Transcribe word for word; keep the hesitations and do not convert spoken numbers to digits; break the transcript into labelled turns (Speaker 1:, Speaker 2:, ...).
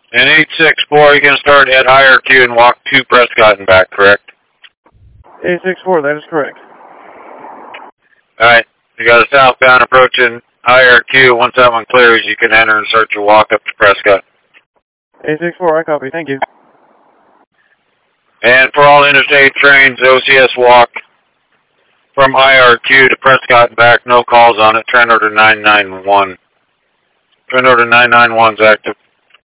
Speaker 1: And eight six four, you're going to start at I R Q and walk to Prescott and back, correct?
Speaker 2: eight six four, that is correct.
Speaker 1: Alright, you got a southbound approaching I R Q. Once that one clears, you can enter and start your walk up to Prescott.
Speaker 2: eight six four, I copy. Thank you.
Speaker 1: And for all interstate trains, O C S walk from I R Q to Prescott and back. No calls on it. Trend order nine nine one. Trend order nine nine one is active.